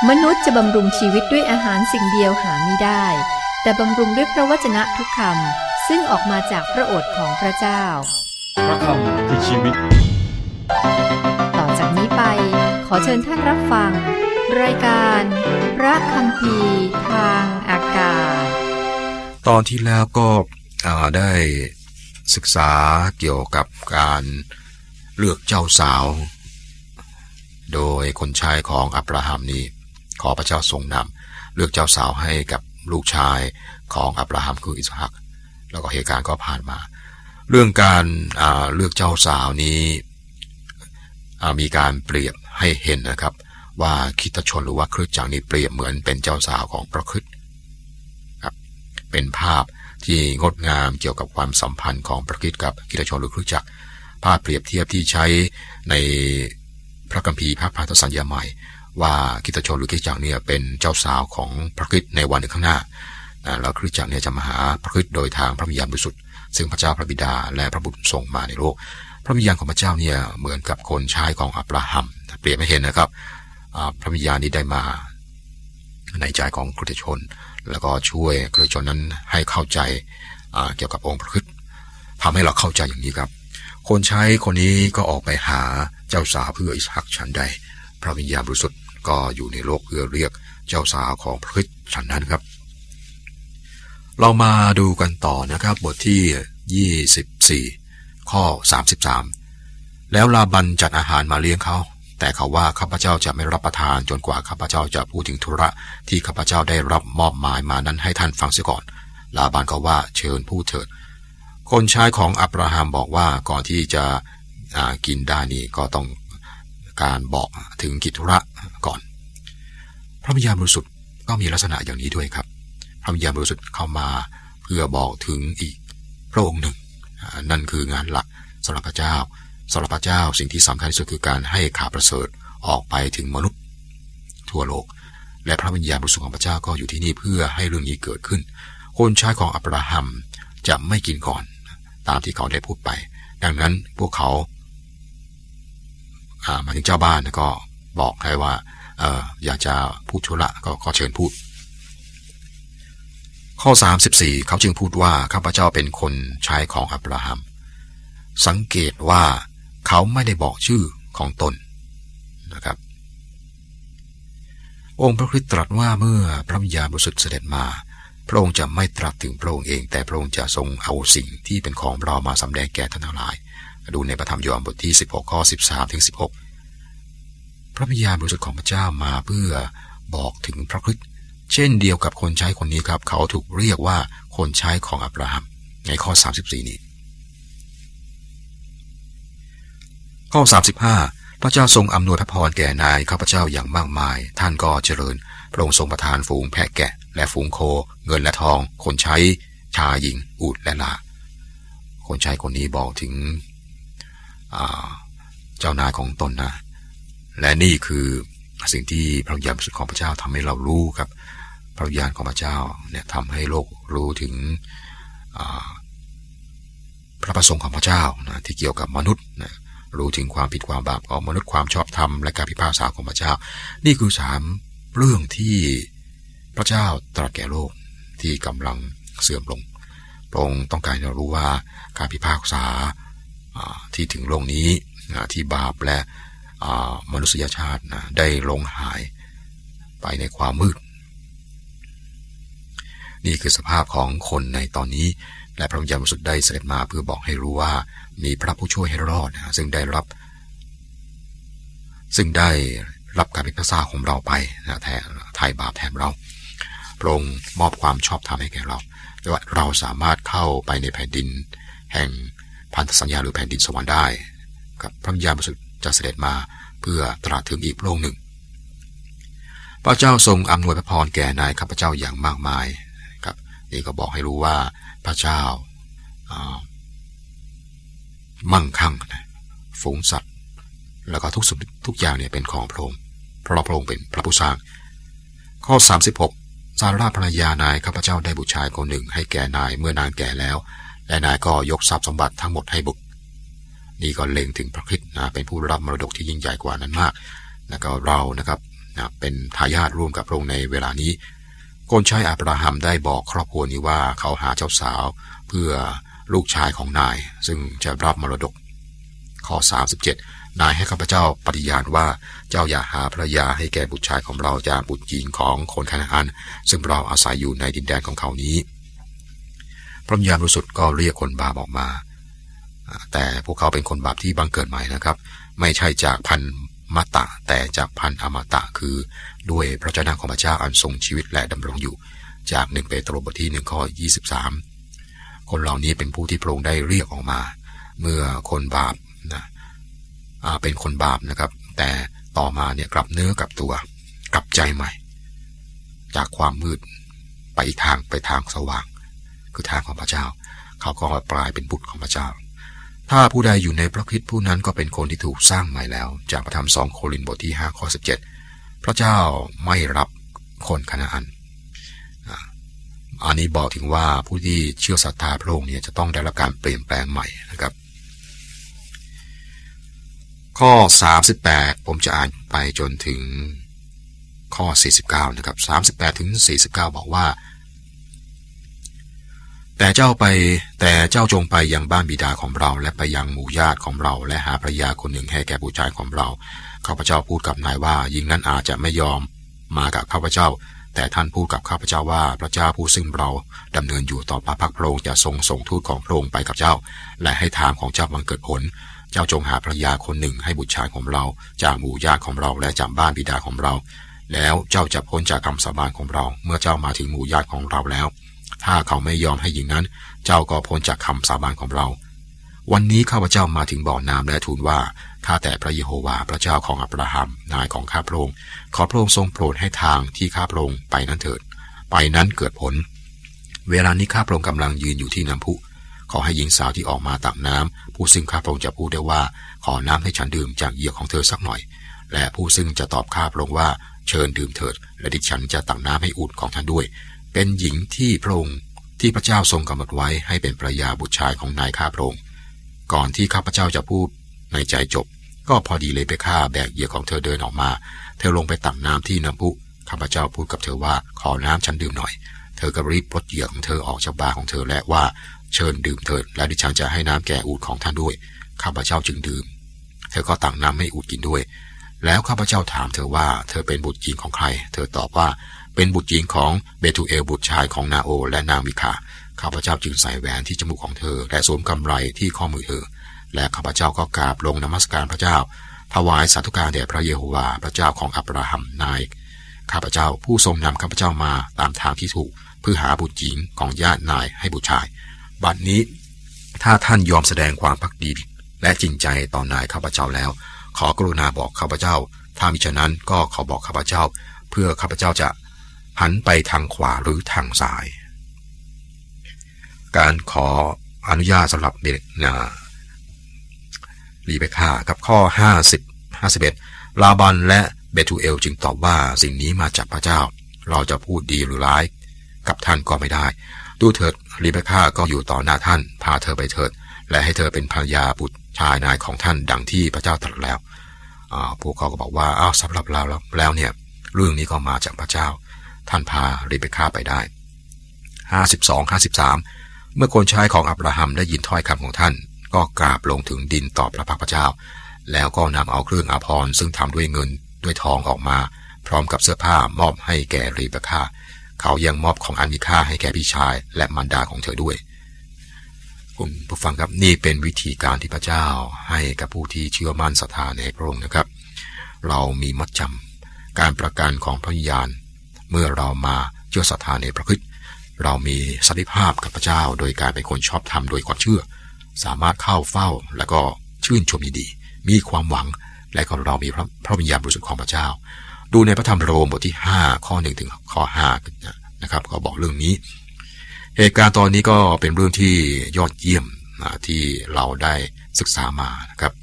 มนุษย์จะบำรุงชีวิตด้วยอาหารสิ่งเดียวหาไม่ได้แต่บำรุงด้วยพระวจนะทุกคำซึ่งออกมาจากพระโอษฐ์ของพระเจ้าพระคำคือชีวิตต่อจากนี้ไปขอเชิญท่านรับฟังรายการพระคัมภีร์ทางอากาศตอนที่แล้วก็ได้ศึกษาเกี่ยวกับการเลือกเจ้าสาวโดยคนชายของอับราฮัมนี้ขอพระเจ้าทรงนำเลือกเจ้าสาวให้กับลูกชายของอับราฮัมคืออิสฮักแล้วก็เหตุการณ์ก็ผ่านมาเรื่องการเลือกเจ้าสาวนี้มีการเปรียบให้เห็นนะครับว่าคริสตชนหรือว่าคริสตจักรนี้เปรียบเหมือนเป็นเจ้าสาวของพระคริสต์ครับเป็นภาพที่งดงามเกี่ยวกับความสัมพันธ์ของพระคริสต์กับคริสตชนหรือคริสตจักรภาพเปรียบเทียบที่ใช้ในพระคัมภีร์พระพันธสัญญาใหม่ว่าคริสตชนหรือคริสตจักรเนี่ยเป็นเจ้าสาวของพระคริสต์ในวันหนึ่งข้างหน้าแล้วคริสตจักรเนี่ยจะมาหาพระคริสต์โดยทางพระวิญญาณบริสุทธิ์ซึ่งพระเจ้าพระบิดาและพระบุตรส่งมาในโลกพระวิญญาณของพระเจ้าเนี่ยเหมือนกับคนใช้ของอับราฮัมเปรียบให้เห็นนะครับพระวิญญาณนี้ได้มาในใจของคริสตชนแล้วก็ช่วยคริสตชนนั้นให้เข้าใจเกี่ยวกับองค์พระคริสต์ทำให้เราเข้าใจอย่างนี้ครับคนใช้คนนี้ก็ออกไปหาเจ้าสาวเพื่ออิสฮักฉันใดพระวิญญาณบริสุทธิ์ก็อยู่ในโลกเพื่อเรียกเจ้าสาวของพระคริสต์ฉันนั้นครับเรามาดูกันต่อนะครับบทที่24ข้อ33แล้วลาบันจัดอาหารมาเลี้ยงเขาแต่เขาว่าข้าพเจ้าจะไม่รับประทานจนกว่าข้าพเจ้าจะพูดถึงธุระที่ข้าพเจ้าได้รับมอบหมายมานั้นให้ท่านฟังเสียก่อนลาบันก็ว่าเชิญพูดเถิดคนใช้ของอับราฮัมบอกว่าก่อนที่จะกินได้นี่ก็ต้องการบอกถึงกิจธุระก่อนพระวิญญาณบริสุทธิ์ก็มีลักษณะอย่างนี้ด้วยครับพระวิญญาณบริสุทธิ์เข้ามาเพื่อบอกถึงอีกพระองค์หนึ่งนั่นคืองานหลักสำหรับพระเจ้าสิ่งที่สำคัญที่สุดคือการให้ข่าวประเสริฐออกไปถึงมนุษย์ทั่วโลกและพระวิญญาณบริสุทธิ์ของพระเจ้าก็อยู่ที่นี่เพื่อให้เรื่องนี้เกิดขึ้นคนใช้ของอับราฮัมจะไม่กินก่อนตามที่เขาได้พูดไปดังนั้นพวกเขามาถึงเจ้าบ้านก็บอกให้ว่าอยากจะพูดธุระก็เชิญพูดข้อ34เขาจึงพูดว่าข้าพเจ้าเป็นคนใช้ของอับราฮัมสังเกตว่าเขาไม่ได้บอกชื่อของตนนะครับองค์พระคริสต์ตรัสว่าเมื่อพระวิญญาณบริสุทธิ์เสด็จมาพระองค์จะไม่ตรัสถึงพระองค์เองแต่พระองค์จะทรงเอาสิ่งที่เป็นของเรามาสำแดงแก่ท่านทั้งหลายดูในพระธรรมยอห์นบทที่16ข้อ13ถึง16พระวิญญาณบริสุทธิ์ของพระเจ้ามาเพื่อบอกถึงพระคริสต์เช่นเดียวกับคนใช้คนนี้ครับเขาถูกเรียกว่าคนใช้ของอับราฮัมในข้อ34นี้ข้อ35พระเจ้าทรงอำนวยพระพรแก่นายข้าพเจ้าอย่างมากมายท่านก็เจริญพระองค์ทรงประทานฝูงแพะแกะและฝูงโคเงินและทองคนใช้ชายหญิงอูฐและลาคนใช้คนนี้บอกถึงเจ้านายของตนนะและนี่คือสิ่งที่พระวิญญาณบริสุทธิ์ของพระเจ้าทำให้เรารู้ครับพระวิญญาณของพระเจ้าเนี่ยทำให้โลกรู้ถึงพระประสงค์ของพระเจ้านะที่เกี่ยวกับมนุษย์นะรู้ถึงความผิดความบาปของมนุษย์ความชอบธรรมและการพิพากษาของพระเจ้านี่คือ3เรื่องที่พระเจ้าตรัสแก่โลกที่กำลังเสื่อมลงพระองค์ต้องการให้เรารู้ว่าการพิพากษาที่ถึงโลกนี้ที่บาปและมนุษยชาติได้ลงหายไปในความมืดนี่คือสภาพของคนในตอนนี้และพระวิญญาณบริสุทธิ์ได้เสด็จมาเพื่อบอกให้รู้ว่ามีพระผู้ช่วยให้รอดซึ่งได้รับการพิพากษาของเราไปแทนไถ่บาปแทนเราพระองค์มอบความชอบธรรมให้แก่เราโดยว่าเราสามารถเข้าไปในแผ่นดินแห่งพันธสัญญาหรือแผ่นดินสวรรค์ได้กับพระวิญญาณบริสุทธิ์จะเสด็จมาเพื่อตรัสถึงอีกโลกหนึ่งพระเจ้าทรงอำนวยพระพรแก่นายข้าพเจ้าอย่างมากมายครับนี่ก็บอกให้รู้ว่าพระเจ้ามั่งคั่งฝูงสัตว์แล้วก็ทุกอย่างเนี่ยเป็นของพระองค์เพราะพระองค์เป็นพระผู้สร้างข้อ36ซาราภรรยานายข้าพเจ้าได้บุตรชายคนหนึ่งให้แก่นายเมื่อนางแก่แล้วและนายก็ยกทรัพย์สมบัติทั้งหมดให้บุตรนี่ก็เล็งถึงพระคริสต์เป็นผู้รับมรดกที่ยิ่งใหญ่กว่านั้นมากแล้วก็เรานะครับเป็นทายาทร่วมกับพระองค์ในเวลานี้คนใช้อับราฮัมได้บอกครอบครัวนี้ว่าเขาหาเจ้าสาวเพื่อลูกชายของนายซึ่งจะรับมรดกข้อ37นายให้ข้าพเจ้าปฏิญาณว่าเจ้าอย่าหาภรรยาให้แก่บุตรชายของเราจากบุตรหญิงของคนคานาอันซึ่งเราอาศัยอยู่ในดินแดนของเขานี้พระวิญญาณบริสุทธิ์ก็เรียกคนบาปออกมาแต่พวกเขาเป็นคนบาปที่บังเกิดใหม่นะครับไม่ใช่จากพันธุ์มัตตะแต่จากพันธุ์อมตะคือด้วยพระเจ้าของพระเจ้าอันทรงชีวิตและดำรงอยู่จาก1เปโตรบทที่1ข้อ23คนเหล่านี้เป็นผู้ที่พระองค์ได้เรียกออกมาเมื่อคนบาปเป็นคนบาปนะครับแต่ต่อมาเนี่ยกลับเนื้อกลับตัวกลับใจใหม่จากความมืดไปอีกทางไปทางสว่างคือทางของพระเจ้าเขาก็กลายเป็นบุตรของพระเจ้าถ้าผู้ใดอยู่ในพระคริสต์ผู้นั้นก็เป็นคนที่ถูกสร้างใหม่แล้วจากพระธรรม2โครินธ์บทที่5ข้อ17พระเจ้าไม่รับคนคานาอันอันนี้บอกถึงว่าผู้ที่เชื่อศรัทธาพระองค์เนี่ยจะต้องได้รับการเปลี่ยนแปลงใหม่นะครับข้อ38ผมจะอ่านไปจนถึงข้อ49นะครับ38ถึง49บอกว่าแต่เจ้าจงไปยังบ้านบิดาของเราและไปยังหมู่ญาติของเราและหาภรรยาคนหนึ่งให้แก่บุตรชายของเราข้าพเจ้าพูดกับนายว่าหญิงนั้นอาจจะไม่ยอมมากับข้าพเจ้าแต่ท่านพูดกับข้าพเจ้าว่าพระเจ้าผู้ซึ่งเราดำเนินอยู่ต่อพระพักพระองค์จะทรงส่งทูตของพระองค์ไปกับเจ้าและให้ทางของเจ้าบังเกิดผลเจ้าจงหาภรรยาคนหนึ่งให้บุตรชายของเราจากหมู่ญาติของเราและจากบ้านบิดาของเราแล้วเจ้าจะพ้นจากคำสาบานของเราเมื่อเจ้ามาถึงหมู่ญาติของเราแล้วถ้าเขาไม่ยอมให้หญิงนั้นเจ้าก็พ้นจากคำสาบานของเราวันนี้ข้าพเจ้ามาถึงบ่อน้ำและทูลว่าข้าแต่พระเยโฮวาห์พระเจ้าของอับราฮัมนายของข้าพระองค์ขอพระองค์ทรงโปรดให้ทางที่ข้าพระองค์ไปนั้นเถิดไปนั้นเกิดผลเวลานี้ข้าพระองค์กำลังยืนอยู่ที่น้ำพุขอให้หญิงสาวที่ออกมาตักน้ำผู้ซึ่งข้าพระองค์จะพูดได้ว่าขอน้ำให้ฉันดื่มจากเหยือกของเธอสักหน่อยและผู้ซึ่งจะตอบข้าพระองค์ว่าเชิญดื่มเถิดและดิฉันจะตักน้ำให้อุ่นของท่านด้วยเป็นหญิงที่พระองค์ที่พระเจ้าทรงกำหนดไว้ให้เป็นภรรยาบุตรชายของนายข้าพระองค์ก่อนที่ข้าพเจ้าจะพูดในใจจบก็พอดีเลยไปฆ่าแบกเหยื่อของเธอเดินออกมาเธอลงไปตักน้ำที่น้ำพุข้าพเจ้าพูดกับเธอว่าขอน้ำฉันดื่มหน่อยเธอก็รีบปลดเหยื่อของเธอออกจากบ่าของเธอและว่าเชิญดื่มเถิดและดิฉันจะให้น้ำแก่อูฐของท่านด้วยข้าพเจ้าจึงดื่มเธอก็ตักน้ำให้อูฐกินด้วยแล้วข้าพเจ้าถามเธอว่าเธอเป็นบุตรหญิงของใครเธอตอบว่าเป็นบุตรหญิงของเบทูเอลบุตรชายของนาโอและนางมิคาข้าพเจ้าจึงใส่แหวนที่จมูกของเธอและสวมกำไรที่ข้อมือเธอและข้าพเจ้าก็กราบลงนมัสการพระเจ้าถวายสาธุการแด่พระเยโฮวาห์พระเจ้าของอับราฮัมนายข้าพเจ้าผู้ทรงนำข้าพเจ้ามาตามทางที่ถูกเพื่อหาบุตรหญิงของญาตินายให้บุตรชายบัดนี้ถ้าท่านยอมแสดงความภักดีและจริงใจต่อนายข้าพเจ้าแล้วขอกรุณาบอกข้าพเจ้าถ้ามิฉะนั้นก็ขอบอกข้าพเจ้าเพื่อข้าพเจ้าจะหันไปทางขวาหรือทางซ้ายการขออนุญาตสำหรับลีเบคากับข้อ51ลาบันและเบทูเอลจึงตอบว่าสิ่งนี้มาจากพระเจ้าเราจะพูดดีหรือร้ายกับท่านก็ไม่ได้ดูเถิดลีเบคาก็อยู่ต่อหน้าท่านพาเธอไปเถิดและให้เธอเป็นภรรยาบุตรชายนายของท่านดังที่พระเจ้าตรัสแล้วพวกเขาก็บอกว่าสำหรับเราแล้วเนี่ยเรื่องนี้ก็มาจากพระเจ้าท่านพาลีเบคาไปได้52-53เมื่อคนใช้ของอับราฮัมได้ยินถ้อยคำของท่านก็กราบลงถึงดินต่อพระพักพระเจ้าแล้วก็นำเอาเครื่องอาภรณ์ซึ่งทำด้วยเงินด้วยทองออกมาพร้อมกับเสื้อผ้ามอบให้แก่ลีเบคาเขายังมอบของอันมีค่าให้แก่พี่ชายและมารดาของเธอด้วยคุณผู้ฟังครับนี่เป็นวิธีการที่พระเจ้าให้กับผู้ที่เชื่อมั่นศรัทธาในพระองค์นะครับเรามีมัดจำการประกันของพระวิญญาณเมื่อเรามาเชื่อศรัทธาในพระคริสต์เรามีสันติภาพกับพระเจ้าโดยการเป็นคนชอบธรรมโดยความเชื่อสามารถเข้าเฝ้าและก็ชื่นชมยินดีมีความหวังและก็เรามีพระวิญญาณบริสุทธิ์ของพระเจ้าดูในพระธรรมโรมบทที่5ข้อ1ถึงข้อ5นะครับก็บอกเรื่องนี้เหตุการณ์ตอนนี้ก็เป็นเรื่องที่ยอดเยี่ยมที่เราได้ศึกษามานะครับ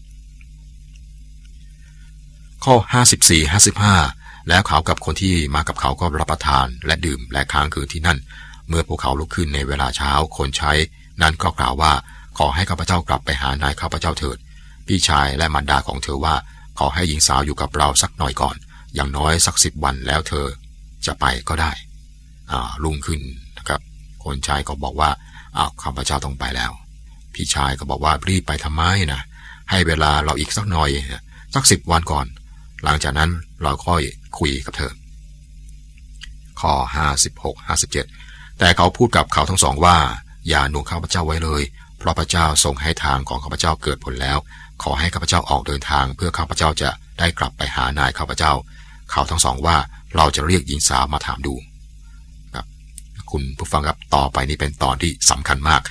ข้อ54-55แล้วเขากับคนที่มากับเขาก็รับประทานและดื่มและค้างคืนที่นั่นเมื่อพวกเขาลุกขึ้นในเวลาเช้าคนใช้นั้นก็กล่าวว่าขอให้ข้าพเจ้ากลับไปหานายข้าพเจ้าเถิดพี่ชายและมารดาของเธอว่าขอให้หญิงสาวอยู่กับเราสักหน่อยก่อนอย่างน้อยสัก10 วันแล้วเธอจะไปก็ได้รุ่งขึ้นนะครับคนชายก็บอกว่าข้าพเจ้าต้องไปแล้วพี่ชายก็บอกว่ารีบไปทำไมนะให้เวลาเราอีกสักหน่อยสัก10 วันก่อนหลังจากนั้นเราค่อยคุยกับเธอข้อ56-57แต่เขาพูดกับเขาทั้งสองว่าอย่าหน่วงข้าพเจ้าไว้เลยเพราะพระเจ้าทรงให้ทางของข้าพเจ้าเกิดผลแล้วขอให้ข้าพเจ้าออกเดินทางเพื่อข้าพเจ้าจะได้กลับไปหานายข้าพเจ้าเขาทั้งสองว่าเราจะเรียกหญิงสาวมาถามดูครับคุณผู้ฟังครับต่อไปนี้เป็นตอนที่สำคัญมาก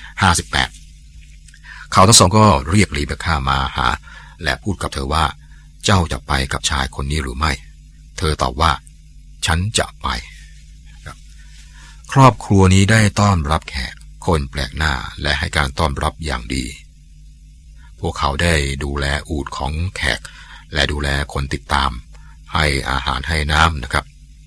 58เขาทั้งสองก็เรียกรีเบคก้ามาหาและพูดกับเธอว่าเจ้าจะไปกับชายคนนี้หรือไม่เธอตอบว่าฉันจะไปครอบครัวนี้ได้ต้อนรับแขกคนแปลกหน้าและให้การต้อนรับอย่างดีพวกเขาได้ดูแลอูฐของแขกและดูแลคนติดตามให้อาหารให้น้ำนะครับ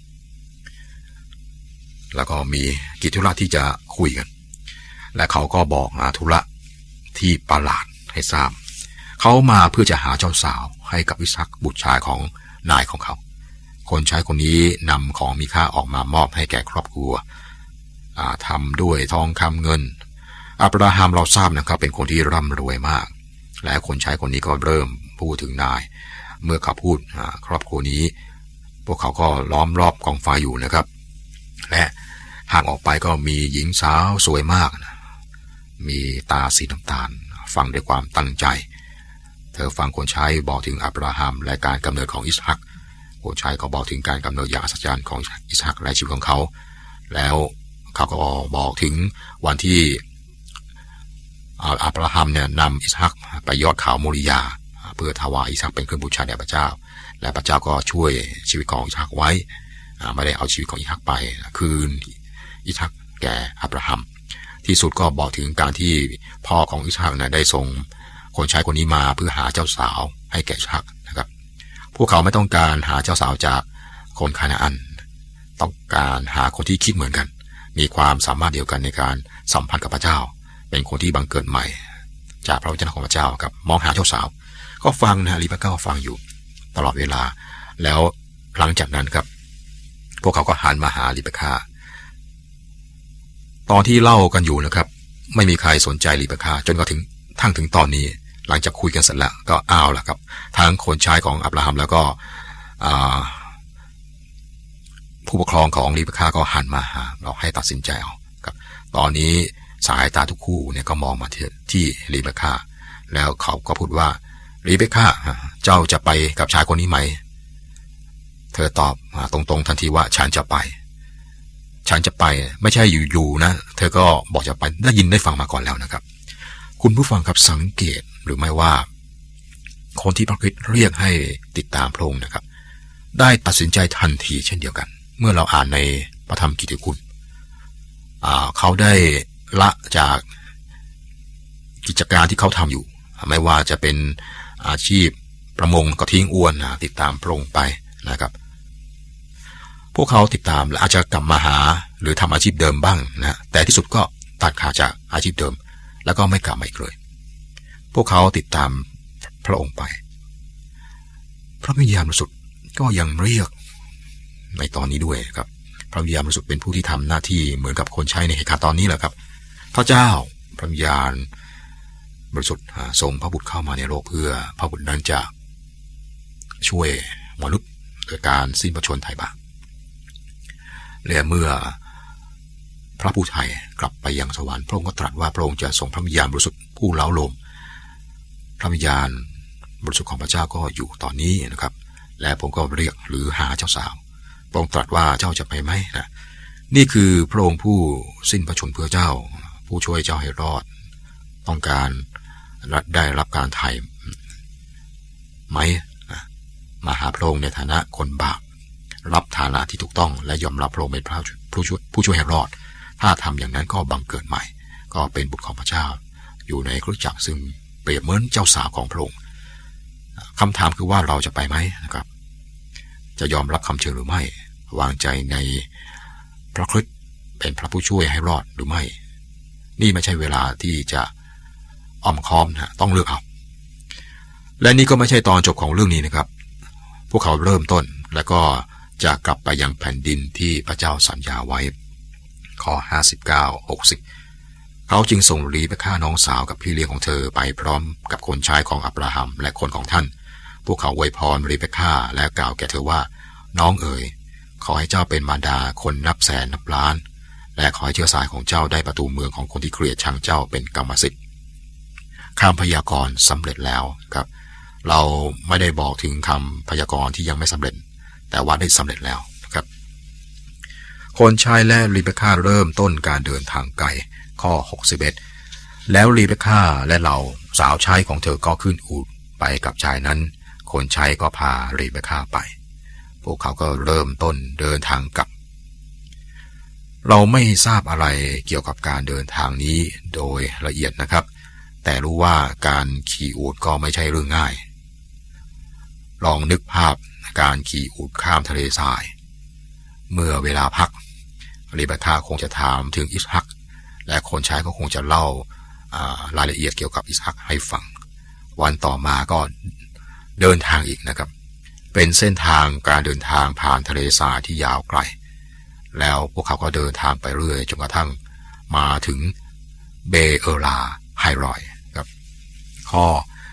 แล้วก็มีกิจธุระที่จะคุยกันและเขาก็บอกธุระที่ประหลาดให้ทราบเขามาเพื่อจะหาเจ้าสาวให้กับอิสฮักบุตรชายของนายของเขาคนใช้คนนี้นำของมีค่าออกมามอบให้แก่ครอบครัวทำด้วยทองคำเงินอับราฮัมเราทราบนะครับเป็นคนที่ร่ำรวยมากและคนใช้คนนี้ก็เริ่มพูดถึงนายเมื่อเขาพูดครอบครัวนี้พวกเขาก็ล้อมรอบกองไฟอยู่นะครับและห่างออกไปก็มีหญิงสาวสวยมากนะมีตาสีน้ำตาลฟังด้วยความตั้งใจเธอฟังคนใช้บอกถึงอับราฮัมและการกำเนิดของอิสฮักคนใช้ก็บอกถึงการกำเนิดอย่างอัศจรรย์ของอิสฮักและชีวิตของเขาแล้วเขาก็บอกถึงวันที่อับราฮัมเนี่ยนำอิสฮักไปยอดเขาโมริยาเพื่อถวายอิสฮักเป็นเครื่องบูชาแด่พระเจ้าและพระเจ้าก็ช่วยชีวิตของอิสฮักไว้ไม่ได้เอาชีวิตของอิสฮักไปคืนอิสฮักแก่อับราฮัมที่สุดก็บอกถึงการที่พ่อของอิสฮักได้ส่งคนใช้คนนี้มาเพื่อหาเจ้าสาวให้แก่อิสฮักนะครับพวกเขาไม่ต้องการหาเจ้าสาวจากคนคานาอันต้องการหาคนที่คิดเหมือนกันมีความสามารถเดียวกันในการสัมพันธ์กับพระเจ้าเป็นคนที่บังเกิดใหม่จากพระวจนะของพระเจ้าครับมองหาเจ้าสาวก็ฟังนะรีเบคก้าฟังอยู่ตลอดเวลาแล้วหลังจากนั้นครับพวกเขาก็หันมาหารีเบคก้าตอนที่เล่ากันอยู่นะครับไม่มีใครสนใจรีเบคก้าจนกระทั่งถึงตอนนี้หลังจากคุยกันเสร็จแล้วก็เอาล่ะครับทั้งคนใช้ของอับราฮัมแล้วก็ผู้ปกครองของรีเบคก้าก็หันมาหาเราให้ตัดสินใจเอาครับตอนนี้สายตาทุกคู่เนี่ยก็มองมาที่รีเบคก้าแล้วเขาก็พูดว่ารีเบคก้าเจ้าจะไปกับชายคนนี้ไหมเธอตอบตรงๆทันทีว่าฉันจะไปไม่ใช่อยู่ๆนะเธอก็บอกจะไปได้ยินได้ฟังมาก่อนแล้วนะครับคุณผู้ฟังครับสังเกตหรือไม่ว่าคนที่พระคริสต์เรียกให้ติดตามพระองค์นะครับได้ตัดสินใจทันทีเช่นเดียวกันเมื่อเราอ่านในพระธรรมกิตติคุณเขาได้ละจากกิจการที่เขาทำอยู่ไม่ว่าจะเป็นอาชีพประมงก็ทิ้งอวนติดตามพระองค์ไปนะครับพวกเขาติดตามและอาจจะกลับมาหาหรือทำอาชีพเดิมบ้างนะแต่ที่สุดก็ตัดขาดจากอาชีพเดิมแล้วก็ไม่กลับมาอีกเลยพวกเขาติดตามพระองค์ไปพระวิญญาณบริสุทธิ์ก็ยังเรียกในตอนนี้ด้วยครับพระวิญญาณบริสุทธิ์เป็นผู้ที่ทำหน้าที่เหมือนกับคนใช้ในเหตุการณ์ตอนนี้แหละครับพระเจ้าพระวิญญาณบริสุทธิ์ส่งพระบุตรเข้ามาในโลกเพื่อพระบุตรนั้นจะช่วยมนุษย์โดยการสิ้นพระชนม์ไถ่บาปและเมื่อพระผู้ไถ่กลับไปยังสวรรค์พระองค์ก็ตรัสว่าพระองค์จะส่งพระวิญญาณบริสุทธิ์ผู้เล้าโลมพระวิญญาณบริสุทธิ์ของพระเจ้าก็อยู่ตอนนี้นะครับและผมก็เรียกหรือหาเจ้าสาวพระองค์ตรัสว่าเจ้าจะไปไหมนะนี่คือพระองค์ผู้สิ้นพระชนม์เพื่อเจ้าผู้ช่วยเจ้าให้รอดต้องการได้รับการไถ่ไหมมาหาพระองค์ในฐานะคนบาปรับฐานะที่ถูกต้องและยอมรับพระองค์เป็นผู้ช่วยให้รอดถ้าทำอย่างนั้นก็บังเกิดใหม่ก็เป็นบุตรของพระเจ้าอยู่ในคริสตจักรซึ่งเปรียบเหมือนเจ้าสาวของพระองค์คำถามคือว่าเราจะไปไหมนะครับจะยอมรับคำเชิญหรือไม่วางใจในพระคริสต์เป็นพระผู้ช่วยให้รอดหรือไม่นี่ไม่ใช่เวลาที่จะอ้อมค้อมนะต้องเลือกเอาและนี่ก็ไม่ใช่ตอนจบของเรื่องนี้นะครับพวกเขาเริ่มต้นแล้วก็จะกลับไปยังแผ่นดินที่พระเจ้าสัญญาไว้ข้อ59-60เขาจึงส่งรีเบคก้าน้องสาวกับพี่เลี้ยงของเธอไปพร้อมกับคนใช้ของอับราฮัมและคนของท่านพวกเขาอวยพรรีเบคก้าและกล่าวแก่เธอว่าน้องเอ๋ยขอให้เจ้าเป็นมารดาคนนับแสนนับล้านและขอให้เชื้อสายของเจ้าได้ประตูเมืองของคนที่เกลียดชังเจ้าเป็นกรรมสิทธิ์คำพยากรณ์สำเร็จแล้วครับเราไม่ได้บอกถึงคำพยากรณ์ที่ยังไม่สำเร็จแต่ว่าได้สำเร็จแล้วนะครับคนใช้และรีเบคก้าเริ่มต้นการเดินทางไกลข้อ61แล้วรีเบคก้าและเหล่าสาวใช้ของเธอก็ขึ้นอูฐไปกับชายนั้นคนใช้ก็พารีเบคก้าไปพวกเขาก็เริ่มต้นเดินทางกลับเราไม่ทราบอะไรเกี่ยวกับการเดินทางนี้โดยละเอียดนะครับแต่รู้ว่าการขี่อูฐก็ไม่ใช่เรื่องง่ายลองนึกภาพการขี่อูฐข้ามทะเลทรายเมื่อเวลาพักรีเบคก้าคงจะถามถึงอิสฮักและคนใช้ก็คงจะเล่ารายละเอียดเกี่ยวกับอิสฮักให้ฟังวันต่อมาก็เดินทางอีกนะครับเป็นเส้นทางการเดินทางผ่านทะเลทรายที่ยาวไกลแล้วพวกเขาก็เดินทางไปเรื่อยจนกระทั่งมาถึงเบเออราไฮรอยครับข้อ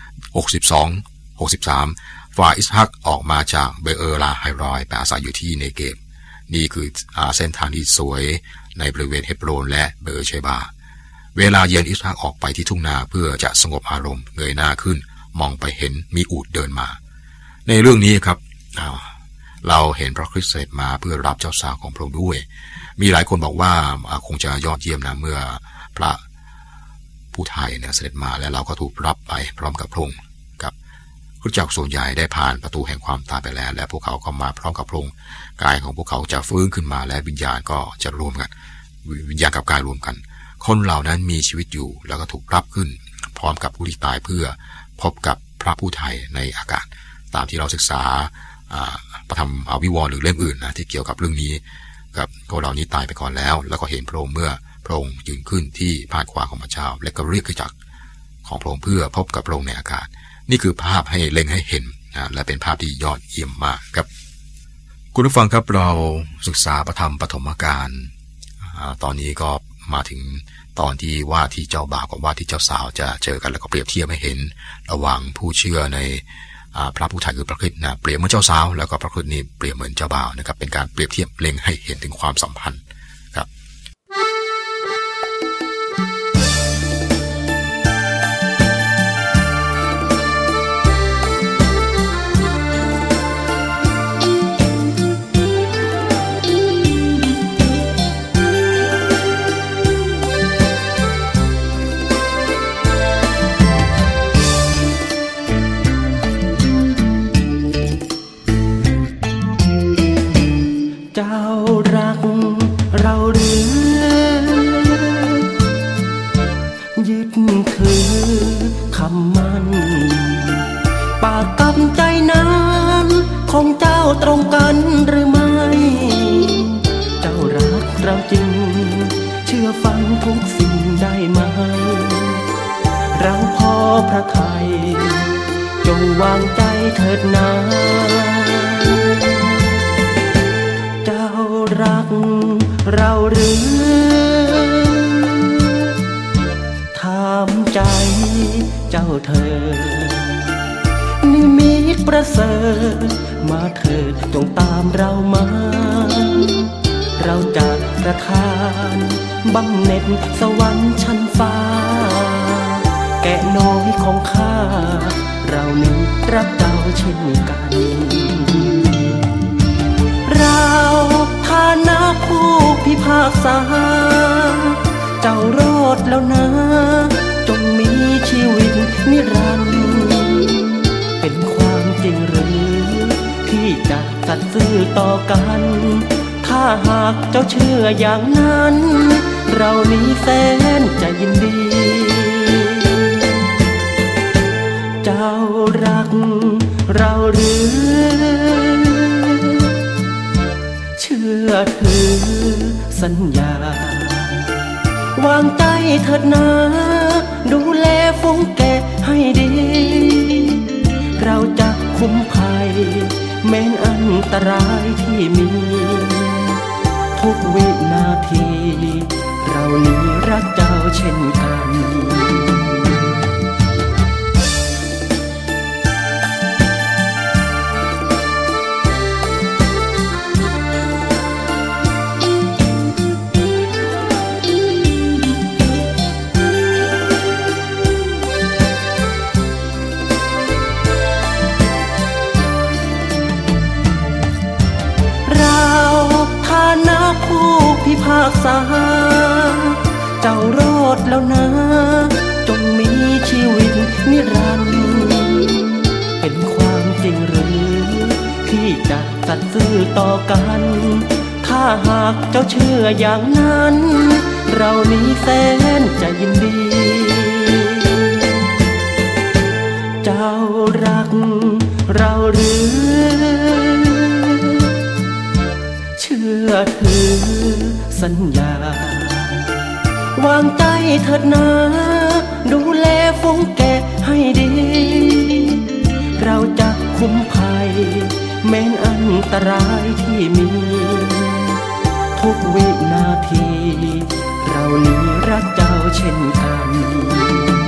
62-63ฝ่ายอิสฮักออกมาจากเบเออราไฮรอยไปอาศัยอยู่ที่เนเกฟนี่คือเส้นทางที่สวยในบริเวณเฮบโรนและเบอร์เชบาเวลาเย็นอิสฮักออกไปที่ทุ่งนาเพื่อจะสงบอารมณ์เงยหน้าขึ้นมองไปเห็นมีอูฐเดินมาในเรื่องนี้ครับเราเห็นพระคริสต์เสด็จมาเพื่อรับเจ้าสาวของพระองค์ด้วยมีหลายคนบอกว่าคงจะยอดเยี่ยมนะเมื่อพระผู้ไทยเนี่ยเสด็จมาและเราก็ถูกรับไปพร้อมกับพระองค์ครับคริสตจักรส่วนใหญ่ได้ผ่านประตูแห่งความตายไปแล้วและพวกเขาก็มาพร้อมกับพระองค์กายของพวกเขาจะฟื้นขึ้นมาและวิญญาณก็จะรวมกันวิญญาณกับกายรวมกันคนเหล่านั้นมีชีวิตอยู่แล้วก็ถูกรับขึ้นพร้อมกับผู้ที่ตายเพื่อพบกับพระผู้ไทยในอากาศตามที่เราศึกษาพระธรรมวิวรณ์หรือเล่มอื่นนะที่เกี่ยวกับเรื่องนี้กับพวกเรานี้ตายไปก่อนแล้วก็เห็นพระองค์เมื่อพระองค์ยืนขึ้นที่พาดขวาของพระเจ้าและก็เรียกขึ้นจากของพระองค์เพื่อพบกับพระองค์ในอากาศนี่คือภาพให้เล็งให้เห็นและเป็นภาพที่ยอดเยี่ยมมากครับคุณผู้ฟังครับเราศึกษาพระธรรมปฐมกาลตอนนี้ก็มาถึงตอนที่ว่าที่เจ้าบ่าวกับว่าที่เจ้าสาวจะเจอกันแล้วก็เปรียบเทียบให้เห็นระหว่างผู้เชื่อในพระผู้ไทยคือพระคริสต์นะเปรียบเหมือนเจ้าสาวแล้วก็พระคริสต์นี่เปรียบเหมือนเจ้าบ่าวนะครับเป็นการเปรียบเทียบเล็งให้เห็นถึงความสัมพันธ์ครับเจ้ารักเราหรือยึดถือคำมั่นปากกับใจนั้นของเจ้าตรงกันหรือไม่เจ้ารักเราจริงเชื่อฟังทุกสิ่งได้ไหมเราพอพระทัยจงวางใจเถิดนารักเราหรือถามใจเจ้าเธอนิมิตประเสริฐมาเถิดจงตามเรามาเราจะประทานบำเหน็จสวรรค์ชั้นฟ้าแกะน้อยของข้าเรานี้รักเจ้าเช่นกันเราฐานะผู้พิพากษาเจ้ารอดแล้วนะจงมีชีวิตนิรันดร์เป็นความจริงหรือที่จะสัตย์ซื่อต่อกันถ้าหากเจ้าเชื่ออย่างนั้นเรานี้แสนจะยินดีเจ้ารักเราหรือเชื่อถือสัญญาวางใจเถิดนะดูแลฝูงแกะให้ดีเราจะคุ้มภัยแม้นอันตรายที่มีทุกวินาทีเรานี้รักเจ้าเช่นกันพิพากษาเจ้ารอดแล้วนะจงมีชีวิตนิรันดร์เป็นความจริงหรือที่จะสัตย์ซื่อต่อกันถ้าหากเจ้าเชื่ออย่างนั้นเรานี้แสนจะยินดีเจ้ารักเราหรือเชื่อถือสัญญาวางใจเถิดนะดูแลฝูงแกะให้ดีเราจะคุ้มภัยแม้นอันตรายที่มีทุกวินาทีเรานี้รักเจ้าเช่นกัน